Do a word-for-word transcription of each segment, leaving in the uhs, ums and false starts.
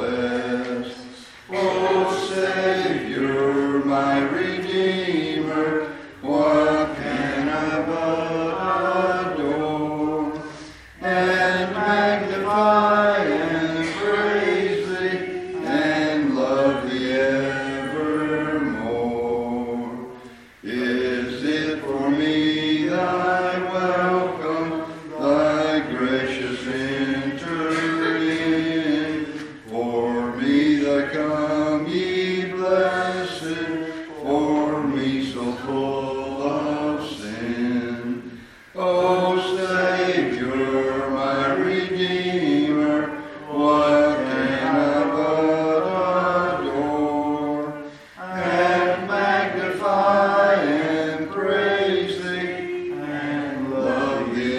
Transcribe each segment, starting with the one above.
bless. O Savior, my Redeemer, what can I but adore and magnify and praise thee and love thee evermore? Is it for me thy welcome, thy gracious entering? For me thy come, ye blessed, for me so full of sin. O Savior, my Redeemer, what can I but adore and magnify and praise thee and love thee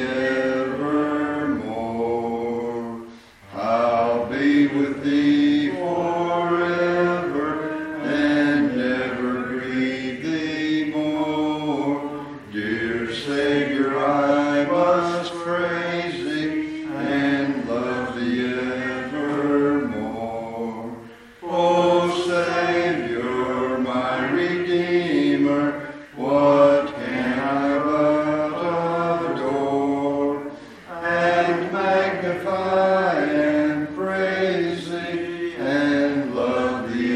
evermore? I'll be with thee forever and never grieve thee more. Dear Savior, I must praise thee and love thee evermore. O Savior, my Redeemer, what can I but adore and magnify and praise thee and love thee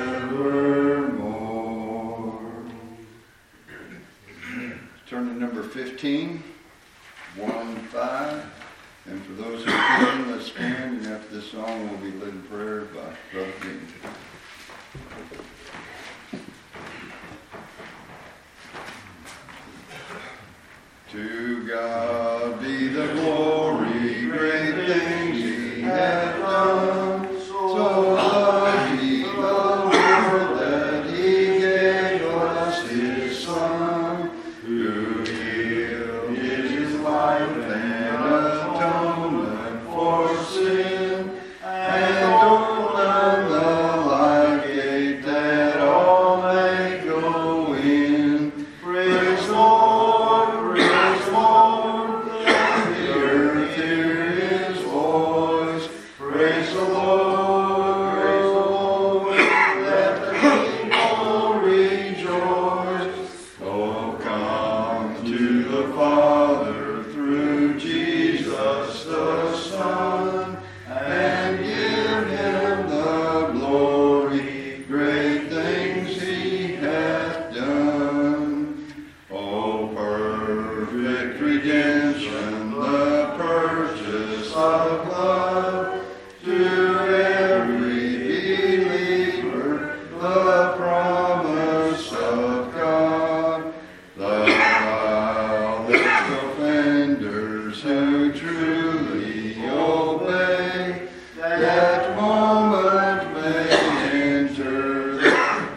evermore? Turn to number fifteen, one five. And for those who can, let's stand, and after this song we'll be led in prayer by Brother Dean. To God be the glory, great things he hath done. So loved he the world that he gave us his Son, who healed his life and atonement for sin, and opened the life gate that all may go in. Praise the Lord, praise the Lord, let the earth hear his voice. Praise the Lord, praise the Lord, let the people rejoice. Oh, come to the Father through Jesus the Son, and give him the glory, great things he hath done. Oh, perfect redemption, the purchase of love, to every believer, the promise of God. The vilest offenders who truly obey, that moment may enter the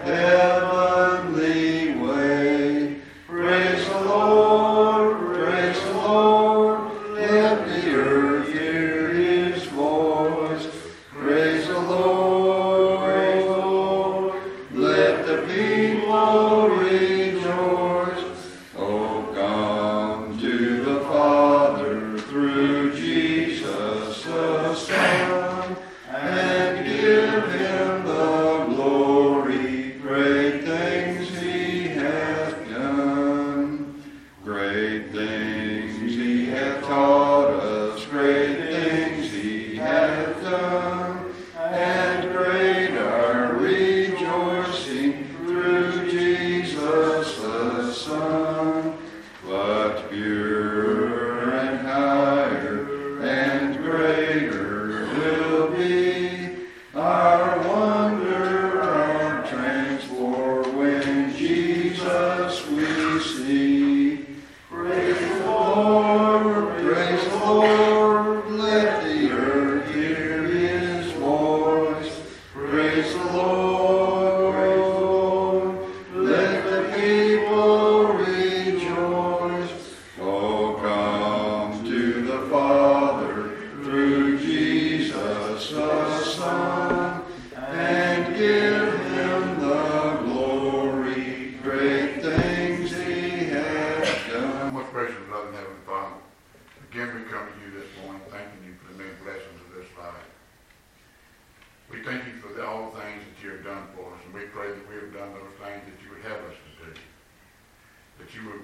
heavenly way. Praise the Lord, praise the Lord, let the earth hear his voice. Praise the Lord, praise the Lord, let the people rejoice. Oh, come to the Father through Jesus the Son, and give him the glory, great things he hath done. Great things he hath taught us, great things he hath done, and great our rejoicing through Jesus the Son. But purer and higher and greater will be our wonder, our transport, when Jesus we see. Praise the Lord, praise the Lord, let the earth hear his voice. Praise the Lord, praise the Lord, let the people rejoice. Oh, come to the Father through Jesus the Son, and give him the glory, great things he hath done. Most gracious and loving Heavenly Father, again we come to you this morning thanking you for the many blessings of this life. We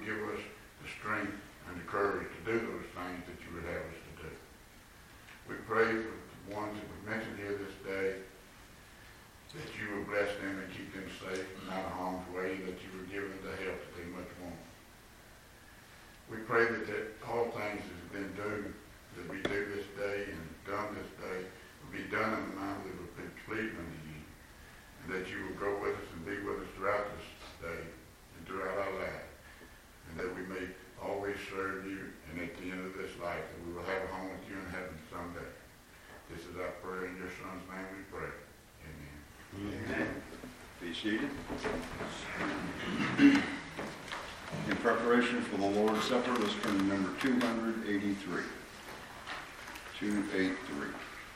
give us the strength and the courage to do those things that you would have us to do. We pray for the ones that we mentioned here this day, that you will bless them and keep them safe and out of harm's way, and that you will give them the help that they much want. We pray that, that all things that have been done, that we do this day and done this day, will be done in a manner that will be pleasing unto you, and that you will go with us and be with us throughout this day and throughout our life, and that we may always serve you, and at the end of this life, that we will have a home with you in heaven someday. This is our prayer in your Son's name we pray. Amen. Amen. Be seated. In preparation for the Lord's Supper, let's turn to number two eighty-three. two eighty-three.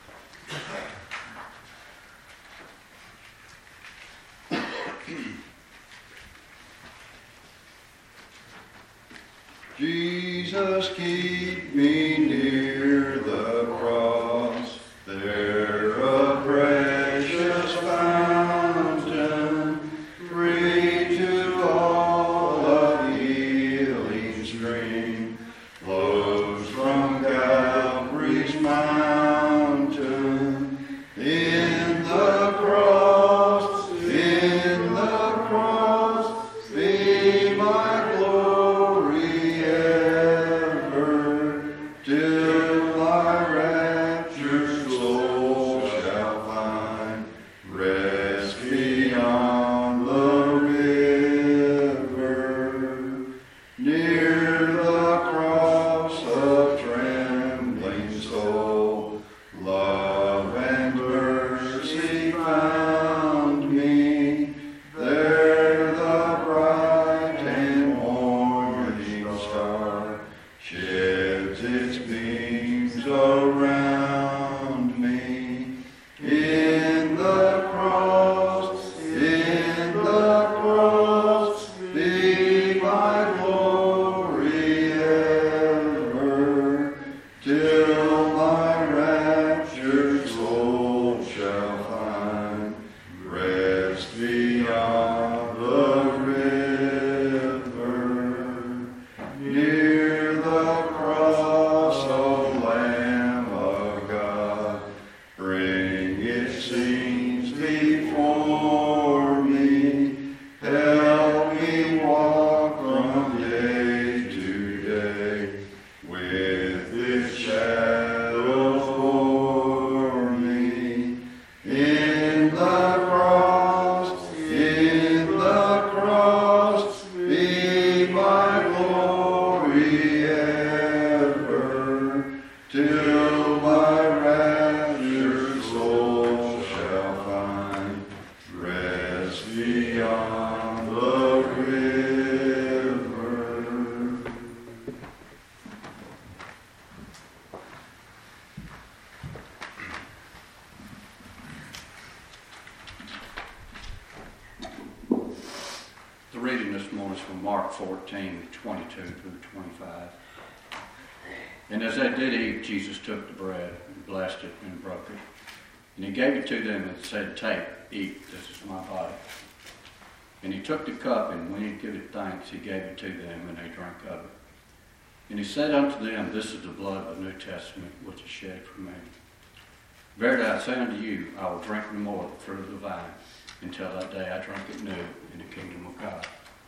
Jesus, keep me near the cross, there a precious fountain, free to all a healing stream, flows from Calvary's mountain. In the cross, in the cross, be my glory ever, till my raptured soul shall find rest beyond the river. Near the cross of trembling soul, love and mercy found me. There the bright and morning star sheds its beams around me. In the cross, in the cross, be my glory ever, till my raptured soul shall find rest beyond the river. Near the cross, O Lamb of God, bring its scenes before me. Help me walk from day to day with its shadows o'er me. In the cross, in the cross, be my glory ever, till my raptured soul shall find rest beyond the river. The reading this morning is from Mark fourteen, twenty-two through twenty-five. And as they did eat, Jesus took the bread and blessed it and broke it. And he gave it to them and said, "Take, eat, this is my body." And he took the cup, and when he had given thanks, he gave it to them, and they drank of it. And he said unto them, "This is the blood of the New Testament, which is shed for many. Verily I say unto you, I will drink no more of the fruit of the vine, until that day I drink it new in the kingdom of God."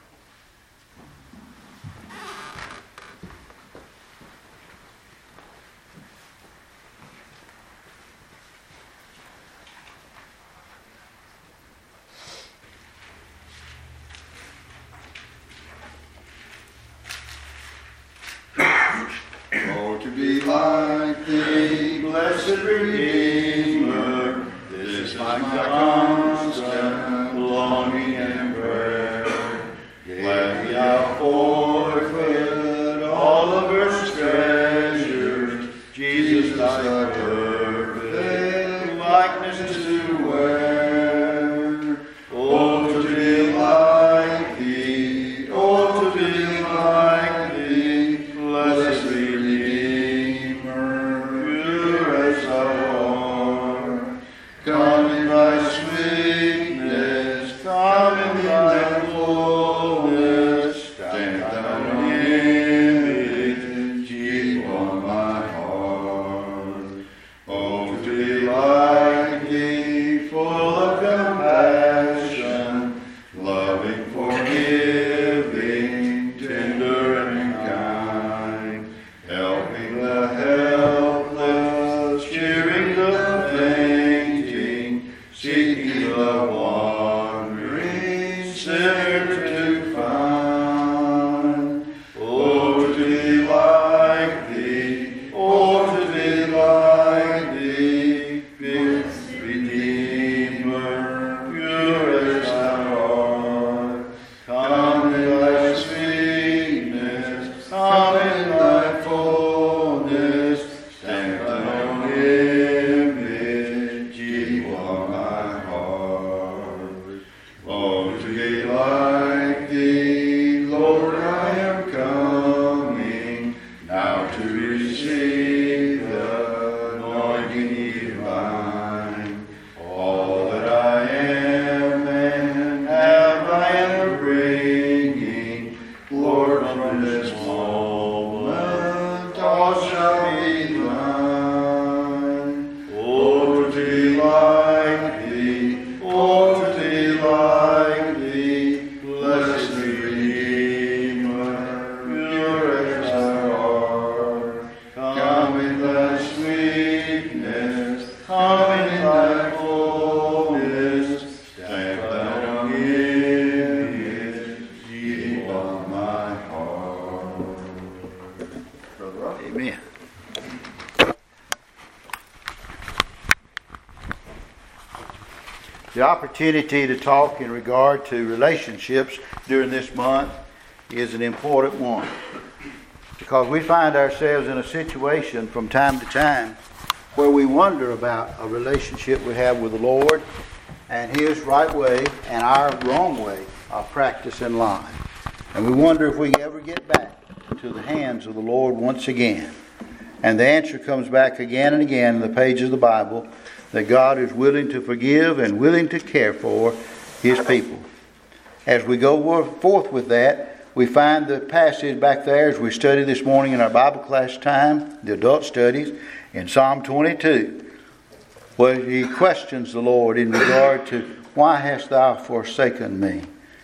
Oh, to be like thee, blessed Redeemer, this is my constant longing and prayer. Gladly I'll forfeit all of earth's treasures, Jesus thy perfect likeness to wear. Oh, to be like thee, oh, to be like thee, blessed Redeemer, pure as thou art. Come in thy sweetness, come me the wandering sinner to find. Oh, to be like thee, oh, to be like thee, Redeemer, pure as thou art. Come in thy sweetness, come in thy fullness, stamp thy own image, ye on my heart. Oh, to be like thee, Lord, I am coming, now to receive the anointing divine. All that I am and have I am bringing, Lord, from this moment all shall be thine. Oh, to be like thee, oh, to be like thee, blessed Redeemer, pure as thou art. Come in thy sweetness, come in thy fullness, stamp thine own image, ye on my heart. Amen. The opportunity to talk in regard to relationships during this month is an important one, because we find ourselves in a situation from time to time where we wonder about a relationship we have with the Lord and His right way and our wrong way of practice in life. And we wonder if we ever get back to the hands of the Lord once again. And the answer comes back again and again in the pages of the Bible, that God is willing to forgive and willing to care for His people. As we go forth with that, we find the passage back there as we study this morning in our Bible class time, the adult studies, in Psalm twenty-two, where he questions the Lord in regard to, why hast thou forsaken me?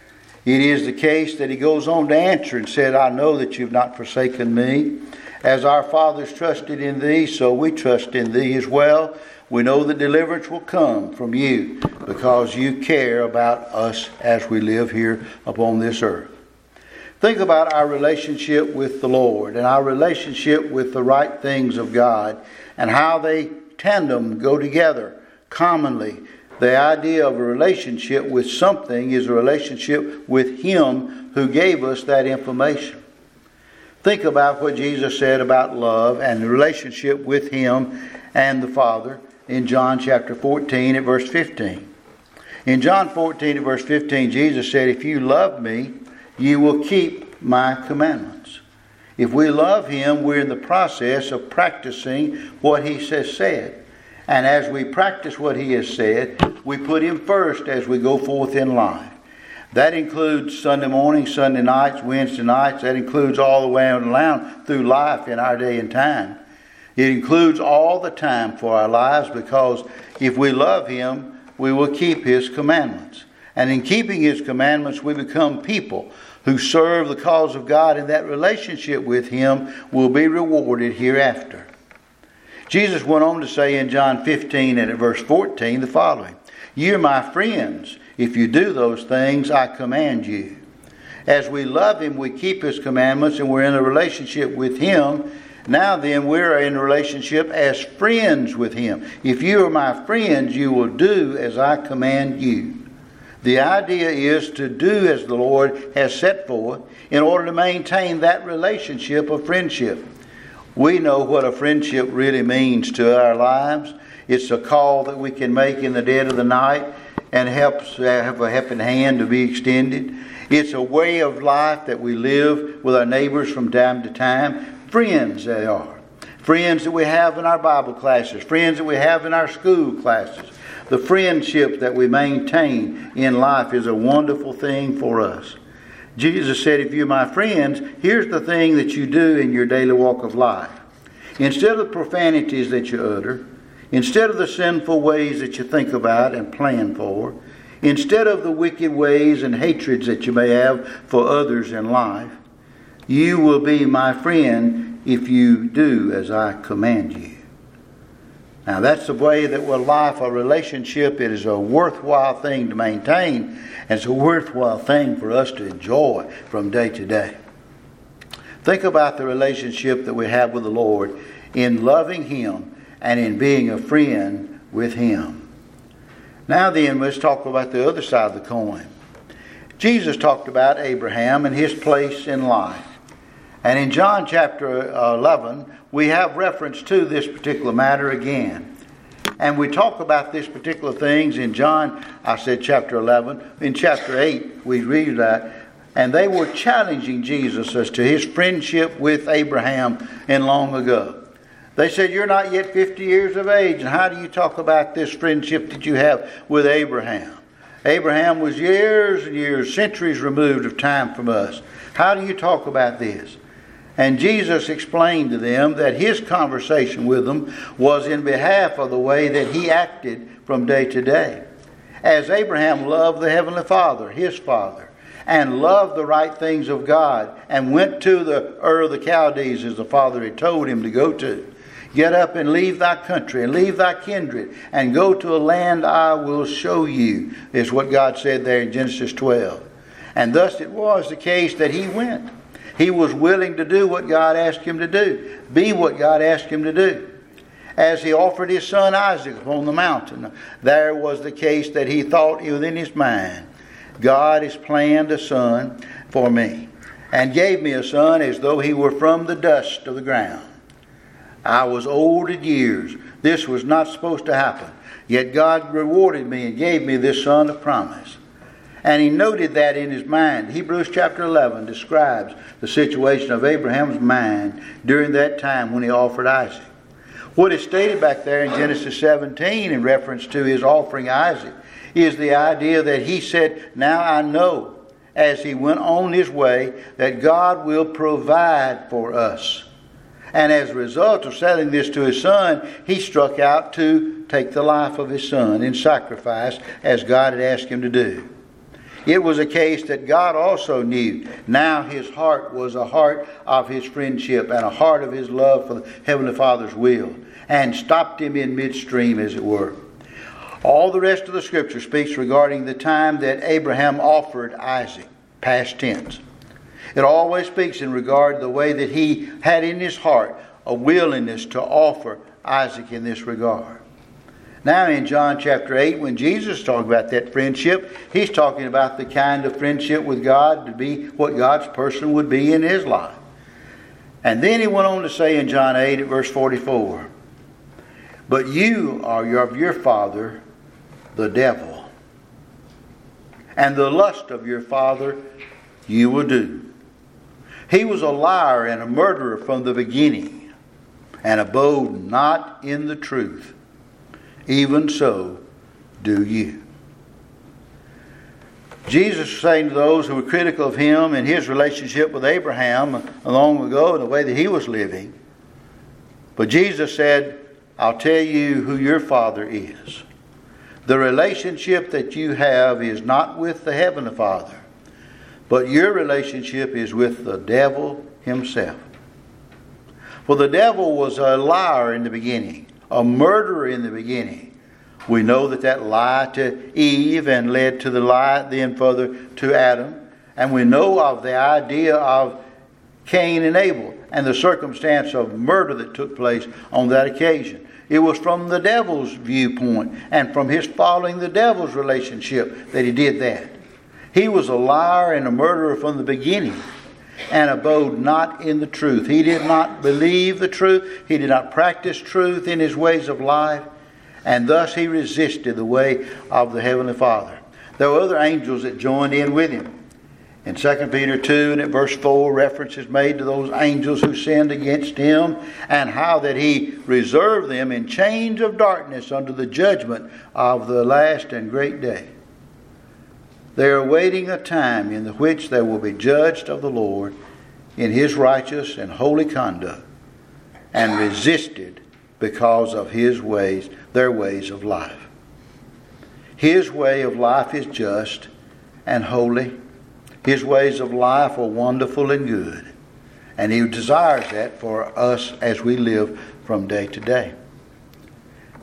It is the case that he goes on to answer and said, I know that you've not forsaken me. As our fathers trusted in thee, so we trust in thee as well. We know that deliverance will come from you because you care about us as we live here upon this earth. Think about our relationship with the Lord and our relationship with the right things of God and how they tandem go together commonly. The idea of a relationship with something is a relationship with Him who gave us that information. Think about what Jesus said about love and the relationship with Him and the Father in John chapter fourteen at verse fifteen. In John fourteen at verse fifteen, Jesus said, if you love me, you will keep my commandments. If we love Him, we're in the process of practicing what He has said. And as we practice what He has said, we put Him first as we go forth in life. That includes Sunday morning, Sunday nights, Wednesday nights. That includes all the way on through life in our day and time. It includes all the time for our lives, because if we love Him, we will keep His commandments. And in keeping His commandments, we become people who serve the cause of God, and that relationship with Him will be rewarded hereafter. Jesus went on to say in John fifteen and at verse fourteen the following, "Ye are my friends, if you do those things I command you." As we love Him, we keep His commandments, and we're in a relationship with Him. Now then, we're in a relationship as friends with Him. If you are my friends, you will do as I command you. The idea is to do as the Lord has set forth in order to maintain that relationship of friendship. We know what a friendship really means to our lives. It's a call that we can make in the dead of the night and helps have a helping hand to be extended. It's a way of life that we live with our neighbors from time to time. Friends they are. Friends that we have in our Bible classes. Friends that we have in our school classes. The friendship that we maintain in life is a wonderful thing for us. Jesus said, if you're my friends, here's the thing that you do in your daily walk of life. Instead of the profanities that you utter, instead of the sinful ways that you think about and plan for, instead of the wicked ways and hatreds that you may have for others in life, you will be my friend if you do as I command you. Now that's the way that with life, a relationship, it is a worthwhile thing to maintain, and it's a worthwhile thing for us to enjoy from day to day. Think about the relationship that we have with the Lord in loving Him and in being a friend with Him. Now then, let's talk about the other side of the coin. Jesus talked about Abraham and his place in life. And in John chapter eleven, we have reference to this particular matter again. And we talk about this particular things in John, I said chapter eleven. In chapter eight, we read that. And they were challenging Jesus as to his friendship with Abraham in long ago. They said, you're not yet fifty years of age, and how do you talk about this friendship that you have with Abraham? Abraham was years and years, centuries removed of time from us. How do you talk about this? And Jesus explained to them that his conversation with them was in behalf of the way that he acted from day to day. As Abraham loved the Heavenly Father, his Father, and loved the right things of God, and went to the Ur of the Chaldees as the Father had told him to go to. Get up and leave thy country and leave thy kindred and go to a land I will show you, is what God said there in Genesis twelve. And thus it was the case that he went. He was willing to do what God asked him to do, be what God asked him to do. As he offered his son Isaac upon the mountain, there was the case that he thought within his mind, God has planned a son for me and gave me a son as though he were from the dust of the ground. I was old in years. This was not supposed to happen. Yet God rewarded me and gave me this son of promise. And he noted that in his mind. Hebrews chapter eleven describes the situation of Abraham's mind during that time when he offered Isaac. What is stated back there in Genesis seventeen in reference to his offering Isaac is the idea that he said, now I know as he went on his way that God will provide for us. And as a result of selling this to his son, he struck out to take the life of his son in sacrifice as God had asked him to do. It was a case that God also knew. Now his heart was a heart of his friendship and a heart of his love for the Heavenly Father's will, and stopped him in midstream, as it were. All the rest of the Scripture speaks regarding the time that Abraham offered Isaac, past tense. It always speaks in regard to the way that he had in his heart a willingness to offer Isaac in this regard. Now in John chapter eight, when Jesus talked about that friendship, he's talking about the kind of friendship with God to be what God's person would be in his life. And then he went on to say in John eight at verse forty-four, but you are of your father, the devil, and the lust of your father you will do. He was a liar and a murderer from the beginning, and abode not in the truth. Even so do you. Jesus was saying to those who were critical of him and his relationship with Abraham long ago and the way that he was living. But Jesus said, I'll tell you who your Father is. The relationship that you have is not with the Heavenly Father, but your relationship is with the devil himself. For the devil was a liar in the beginning, a murderer in the beginning. We know that that lie to Eve and led to the lie then further to Adam. And we know of the idea of Cain and Abel and the circumstance of murder that took place on that occasion. It was from the devil's viewpoint and from his following the devil's relationship that he did that. He was a liar and a murderer from the beginning, and abode not in the truth. He did not believe the truth. He did not practice truth in his ways of life, and thus he resisted the way of the Heavenly Father. There were other angels that joined in with him. In Second Peter two and at verse four, reference is made to those angels who sinned against him, and how that he reserved them in chains of darkness unto the judgment of the last and great day. They are awaiting a time in the which they will be judged of the Lord in his righteous and holy conduct, and resisted because of his ways, their ways of life. His way of life is just and holy. His ways of life are wonderful and good. And he desires that for us as we live from day to day.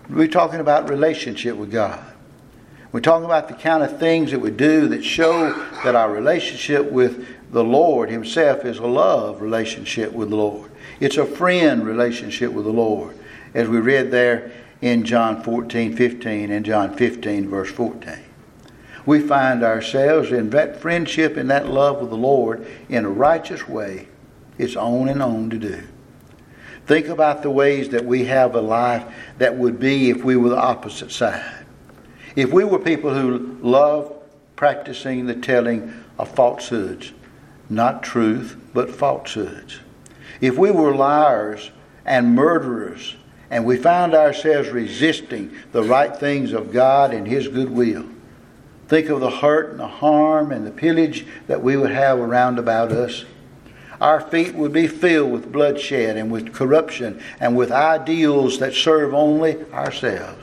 We're talking about relationship with God. We're talking about the kind of things that we do that show that our relationship with the Lord Himself is a love relationship with the Lord. It's a friend relationship with the Lord, as we read there in John fourteen fifteen and John fifteen verse fourteen. We find ourselves in that friendship and that love with the Lord in a righteous way. It's on and on to do. Think about the ways that we have a life that would be if we were the opposite side. If we were people who love practicing the telling of falsehoods, not truth, but falsehoods. If we were liars and murderers, and we found ourselves resisting the right things of God and His goodwill, think of the hurt and the harm and the pillage that we would have around about us. Our feet would be filled with bloodshed and with corruption and with ideals that serve only ourselves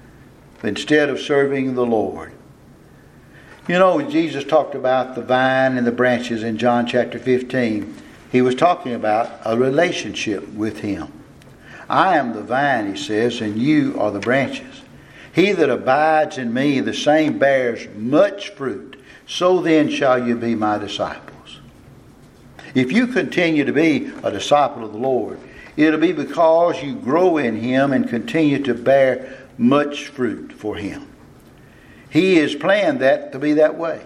instead of serving the Lord. You know, Jesus talked about the vine and the branches in John chapter fifteen. He was talking about a relationship with Him. I am the vine, He says, and you are the branches. He that abides in me, the same bears much fruit. So then shall you be my disciples. If you continue to be a disciple of the Lord, it'll be because you grow in Him and continue to bear much fruit for Him. He has planned that to be that way.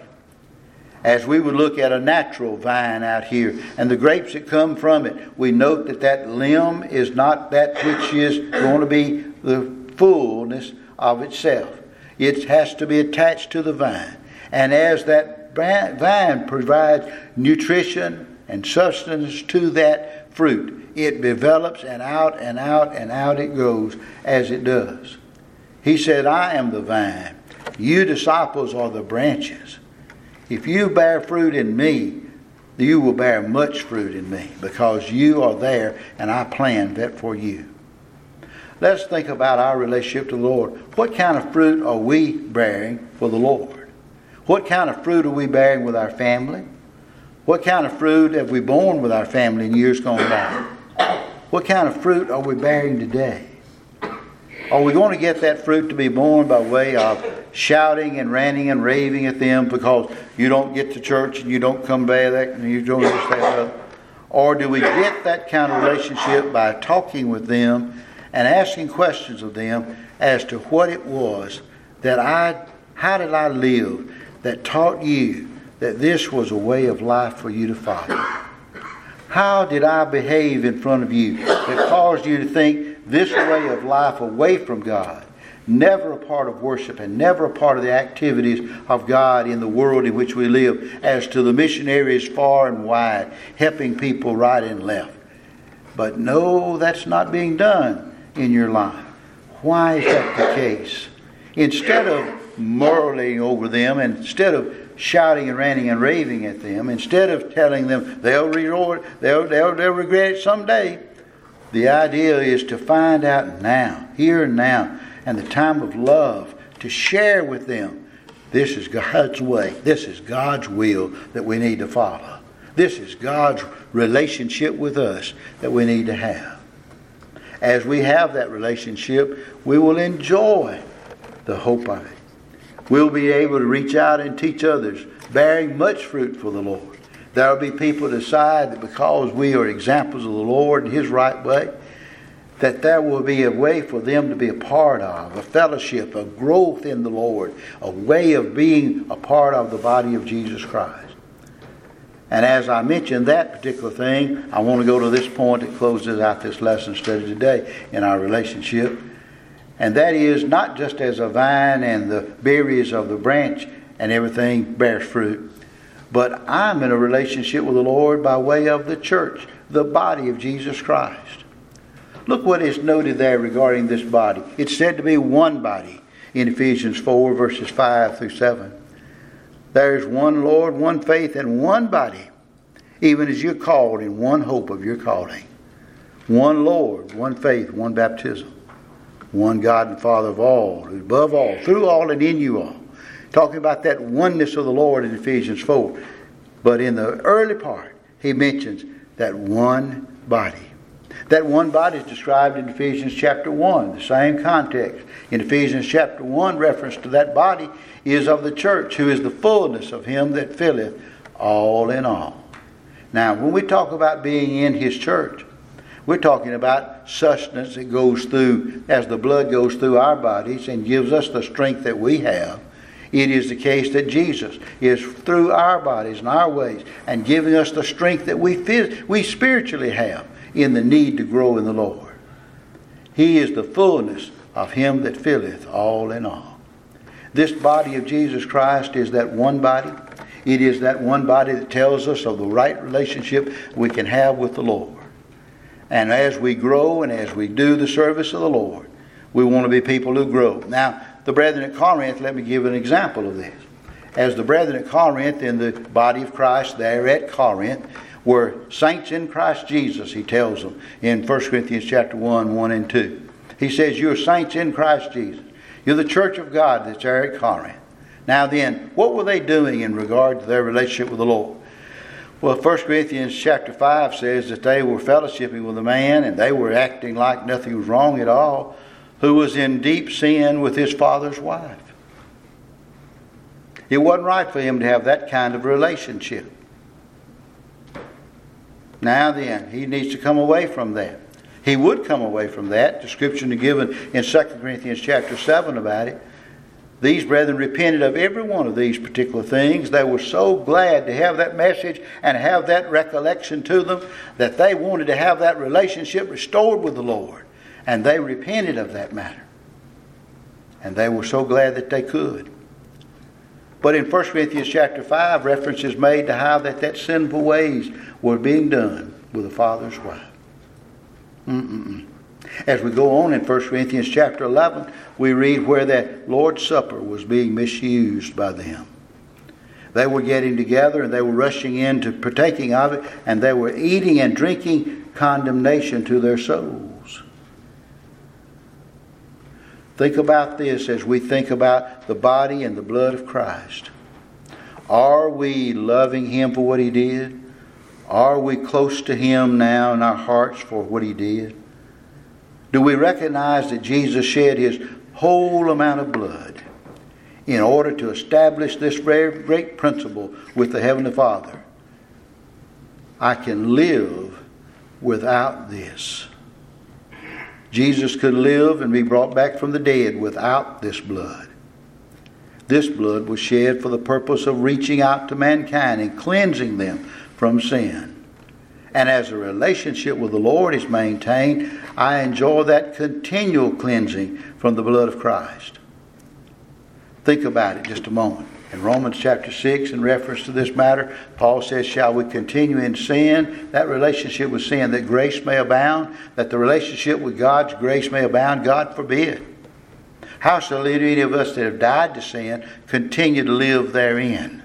As we would look at a natural vine out here and the grapes that come from it, we note that that limb is not that which is going to be the fullness of itself. It has to be attached to the vine. And as that vine provides nutrition and sustenance to that fruit, it develops and out and out and out it goes as it does. He said, I am the vine. You disciples are the branches. If you bear fruit in me, you will bear much fruit in me because you are there and I planned that for you. Let's think about our relationship to the Lord. What kind of fruit are we bearing for the Lord? What kind of fruit are we bearing with our family? What kind of fruit have we borne with our family in years gone by? What kind of fruit are we bearing today? Are we going to get that fruit to be born by way of shouting and ranting and raving at them because you don't get to church and you don't come back and you don't understand? Or do we get that kind of relationship by talking with them and asking questions of them as to what it was that I, how did I live that taught you that this was a way of life for you to follow? How did I behave in front of you that caused you to think this way of life away from God, never a part of worship and never a part of the activities of God in the world in which we live, as to the missionaries far and wide, helping people right and left? But no, that's not being done in your life. Why is that the case? Instead of marveling over them, instead of shouting and ranting and raving at them, instead of telling them they'll, re- they'll, they'll, they'll regret it someday, the idea is to find out now, here and now, and the time of love, to share with them, this is God's way, this is God's will that we need to follow. This is God's relationship with us that we need to have. As we have that relationship, we will enjoy the hope of it. We'll be able to reach out and teach others, bearing much fruit for the Lord. There will be people decide that because we are examples of the Lord in His right way, that there will be a way for them to be a part of, a fellowship, a growth in the Lord, a way of being a part of the body of Jesus Christ. And as I mentioned that particular thing, I want to go to this point that closes out this lesson study today in our relationship. And that is not just as a vine and the berries of the branch and everything bears fruit, but I'm in a relationship with the Lord by way of the church, the body of Jesus Christ. Look what is noted there regarding this body. It's said to be one body in Ephesians four, verses five through seven. There is one Lord, one faith, and one body, even as you're called in one hope of your calling. One Lord, one faith, one baptism. One God and Father of all, who is above all, through all, and in you all. Talking about that oneness of the Lord in Ephesians four. But in the early part, he mentions that one body. That one body is described in Ephesians chapter one, the same context. In Ephesians chapter one, reference to that body is of the church, who is the fullness of him that filleth all in all. Now, when we talk about being in his church, we're talking about sustenance that goes through, as the blood goes through our bodies and gives us the strength that we have. It is the case that Jesus is through our bodies and our ways and giving us the strength that we phys- we spiritually have in the need to grow in the Lord. He is the fullness of him that filleth all in all. This body of Jesus Christ is that one body. It is that one body that tells us of the right relationship we can have with the Lord. And as we grow and as we do the service of the Lord, we want to be people who grow. Now, the brethren at Corinth, let me give an example of this. As the brethren at Corinth, in the body of Christ there at Corinth, were saints in Christ Jesus, he tells them in First Corinthians chapter one, one and two. He says, you're saints in Christ Jesus. You're the church of God that's there at Corinth. Now then, what were they doing in regard to their relationship with the Lord? Well, First Corinthians chapter five says that they were fellowshipping with a man, and they were acting like nothing was wrong at all, who was in deep sin with his father's wife. It wasn't right for him to have that kind of relationship. Now then, he needs to come away from that. He would come away from that. Description is given in Second Corinthians chapter seven about it. These brethren repented of every one of these particular things. They were so glad to have that message and have that recollection to them that they wanted to have that relationship restored with the Lord. And they repented of that matter. And they were so glad that they could. But in First Corinthians chapter five, reference is made to how that, that sinful ways were being done with the father's wife. Mm-mm-mm. As we go on in First Corinthians chapter eleven, we read where that Lord's Supper was being misused by them. They were getting together and they were rushing into partaking of it, and they were eating and drinking condemnation to their souls. Think about this as we think about the body and the blood of Christ. Are we loving him for what he did? Are we close to him now in our hearts for what he did? Do we recognize that Jesus shed his whole amount of blood in order to establish this very great principle with the Heavenly Father? I can live without this. Jesus could live and be brought back from the dead without this blood. This blood was shed for the purpose of reaching out to mankind and cleansing them from sin. And as a relationship with the Lord is maintained, I enjoy that continual cleansing from the blood of Christ. Think about it just a moment. In Romans chapter six, in reference to this matter, Paul says, shall we continue in sin? That relationship with sin, that grace may abound, that the relationship with God's grace may abound, God forbid. How shall any of us that have died to sin continue to live therein?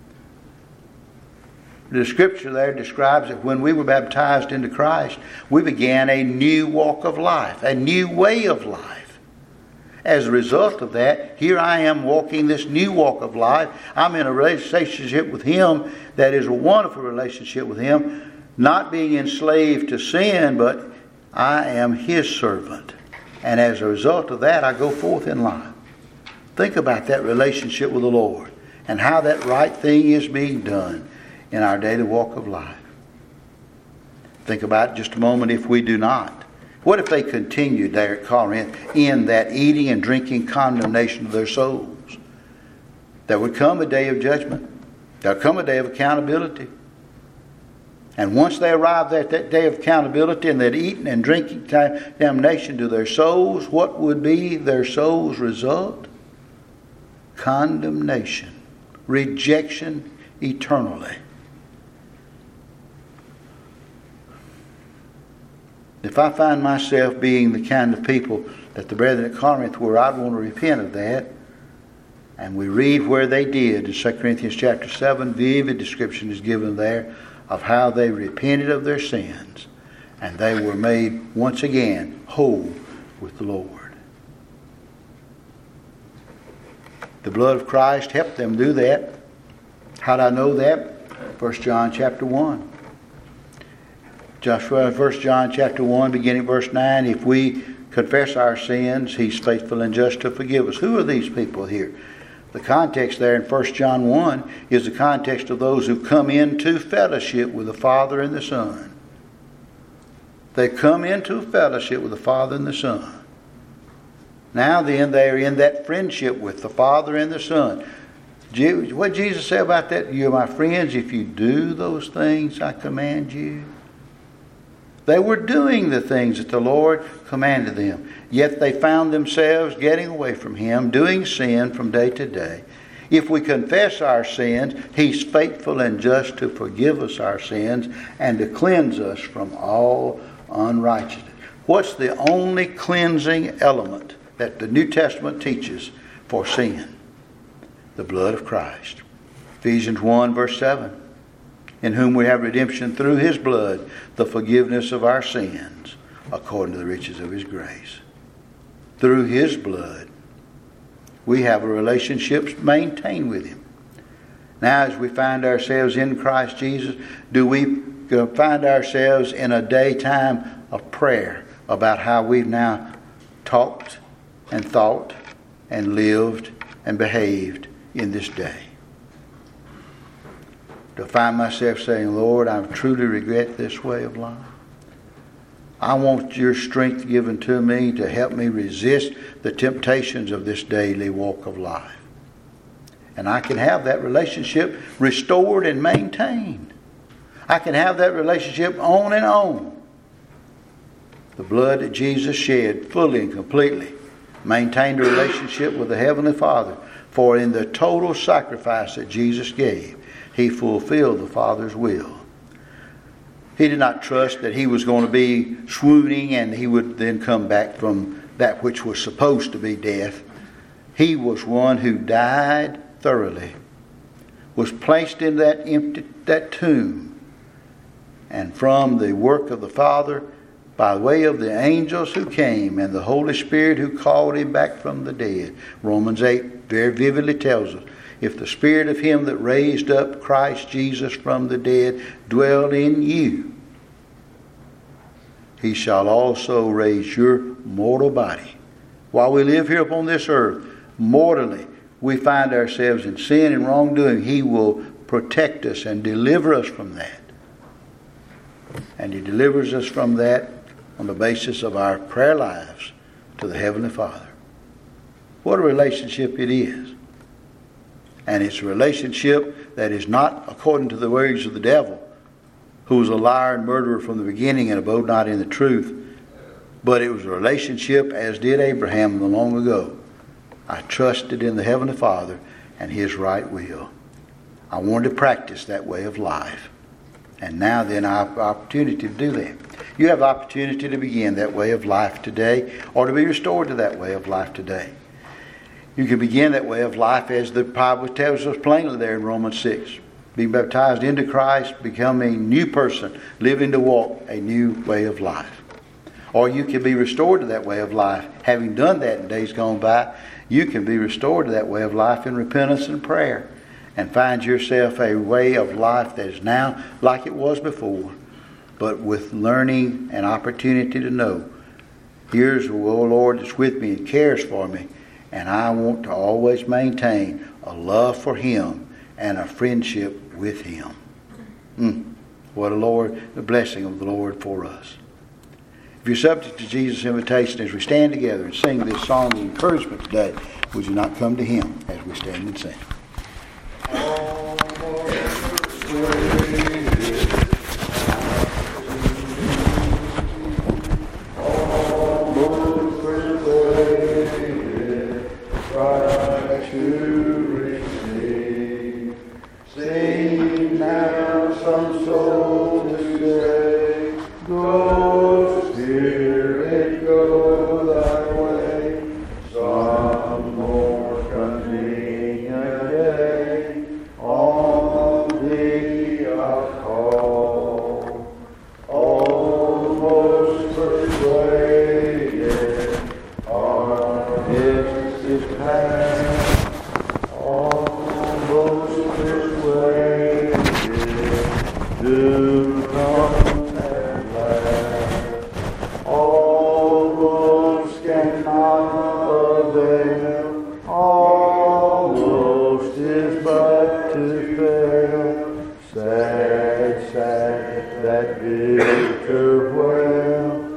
The scripture there describes that when we were baptized into Christ, we began a new walk of life, a new way of life. As a result of that, here I am walking this new walk of life. I'm in a relationship with him that is a wonderful relationship with him, not being enslaved to sin, but I am his servant. And as a result of that, I go forth in life. Think about that relationship with the Lord and how that right thing is being done in our daily walk of life. Think about it just a moment if we do not. What if they continued there at Corinth in that eating and drinking condemnation of their souls? There would come a day of judgment. There would come a day of accountability. And once they arrived at that day of accountability and that eating and drinking damnation to their souls, what would be their souls' result? Condemnation. Rejection eternally. If I find myself being the kind of people that the brethren at Corinth were, I'd want to repent of that. And we read where they did. In Second Corinthians chapter seven, vivid description is given there of how they repented of their sins. And they were made once again whole with the Lord. The blood of Christ helped them do that. How do I know that? First John chapter one. Joshua, First John chapter one, beginning verse nine, if we confess our sins, He's faithful and just to forgive us. Who are these people here? The context there in First John one is the context of those who come into fellowship with the Father and the Son. They come into fellowship with the Father and the Son. Now then, they are in that friendship with the Father and the Son. What did Jesus say about that? You are my friends if you do those things I command you. They were doing the things that the Lord commanded them. Yet they found themselves getting away from Him, doing sin from day to day. If we confess our sins, He's faithful and just to forgive us our sins and to cleanse us from all unrighteousness. What's the only cleansing element that the New Testament teaches for sin? The blood of Christ. Ephesians one verse seven. In whom we have redemption through His blood, the forgiveness of our sins, according to the riches of His grace. Through His blood, we have a relationship maintained with Him. Now, as we find ourselves in Christ Jesus, do we find ourselves in a daytime of prayer about how we've now talked and thought and lived and behaved in this day? To find myself saying, Lord, I truly regret this way of life. I want your strength given to me to help me resist the temptations of this daily walk of life. And I can have that relationship restored and maintained. I can have that relationship on and on. The blood that Jesus shed fully and completely maintained a relationship with the Heavenly Father. For in the total sacrifice that Jesus gave, He fulfilled the Father's will. He did not trust that He was going to be swooning and He would then come back from that which was supposed to be death. He was one who died thoroughly, was placed in that empty that tomb, and from the work of the Father, by way of the angels who came and the Holy Spirit who called Him back from the dead. Romans eight very vividly tells us, if the Spirit of Him that raised up Christ Jesus from the dead dwell in you, He shall also raise your mortal body. While we live here upon this earth, mortally, we find ourselves in sin and wrongdoing. He will protect us and deliver us from that. And He delivers us from that on the basis of our prayer lives to the Heavenly Father. What a relationship it is. And it's a relationship that is not according to the words of the devil, who was a liar and murderer from the beginning and abode not in the truth. But it was a relationship as did Abraham long ago. I trusted in the Heavenly Father and His right will. I wanted to practice that way of life. And now then I have the opportunity to do that. You have the opportunity to begin that way of life today, or to be restored to that way of life today. You can begin that way of life as the Bible tells us plainly there in Romans six. Being baptized into Christ, become a new person, living to walk a new way of life. Or you can be restored to that way of life. Having done that in days gone by, you can be restored to that way of life in repentance and prayer, and find yourself a way of life that is now like it was before, but with learning and opportunity to know, here's the Lord that's with me and cares for me, and I want to always maintain a love for Him and a friendship with Him. Mm, what a Lord, the blessing of the Lord for us. If you're subject to Jesus' invitation as we stand together and sing this song of encouragement today, would you not come to Him as we stand and sing? Sing now some soul to say, go Spirit, go thy way, some more convenient day, on thee I'll call. this is but to fail. Sad, sad, that bitter well,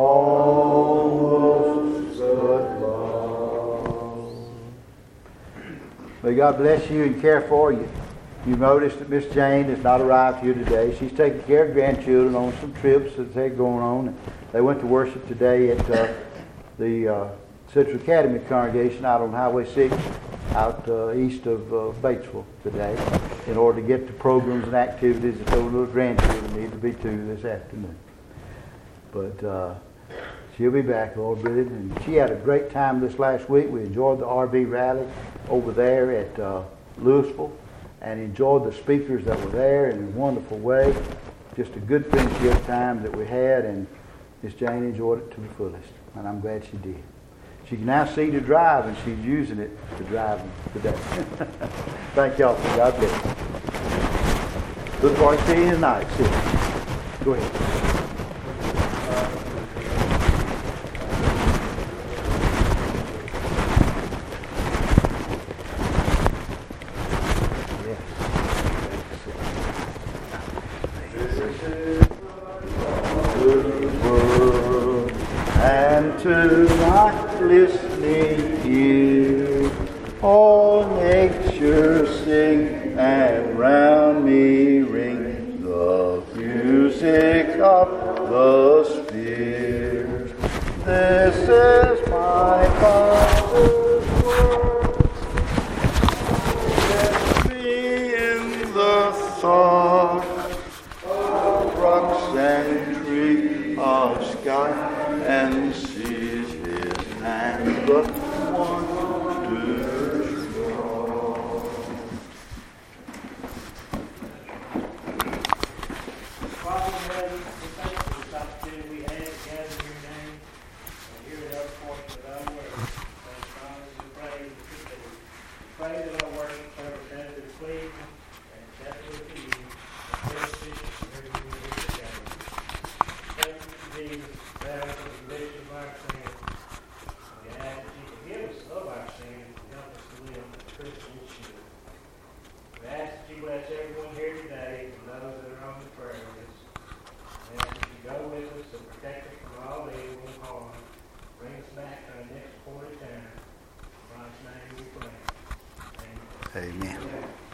almost but lost. May God bless you and care for you. You noticed that Miss Jane has not arrived here today. She's taking care of grandchildren on some trips that they're going on. They went to worship today at uh, the uh, Central Academy congregation out on Highway six, out uh, east of uh, Batesville today, in order to get to programs and activities that those little grandchildren need to be to this afternoon. But uh, she'll be back, Lord willing. And she had a great time this last week. We enjoyed the R V rally over there at uh, Louisville, and enjoyed the speakers that were there in a wonderful way. Just a good friendship time that we had, and Miss Jane enjoyed it to the fullest, and I'm glad she did. She can now see to drive, and she's using it to drive today. Thank y'all for God bless you. Look forward to seeing you tonight. See you. Go ahead. And tonight listening ear, all nature sing and round me ring the music of the spheres. This is my Father's word. Let me in the thought of rocks and trees of sky and sees his hand but one to show. Father, we thank you for this opportunity we had to gather in your name and hear the other portion of our word. Thank God, we pray that you do. We pray that our worship service has been pleasing and acceptable to you, and beneficial to everyone here together. Thank you, Jesus. There for the remission of our sins. We ask that you forgive us of our sins and help us to live as Christians should. We ask that you bless everyone here today and those that are on the prayer list. We ask that you go with us and protect us from all evil and harm. Bring us back to our next quarter time. In Christ's name we pray. Amen. Amen.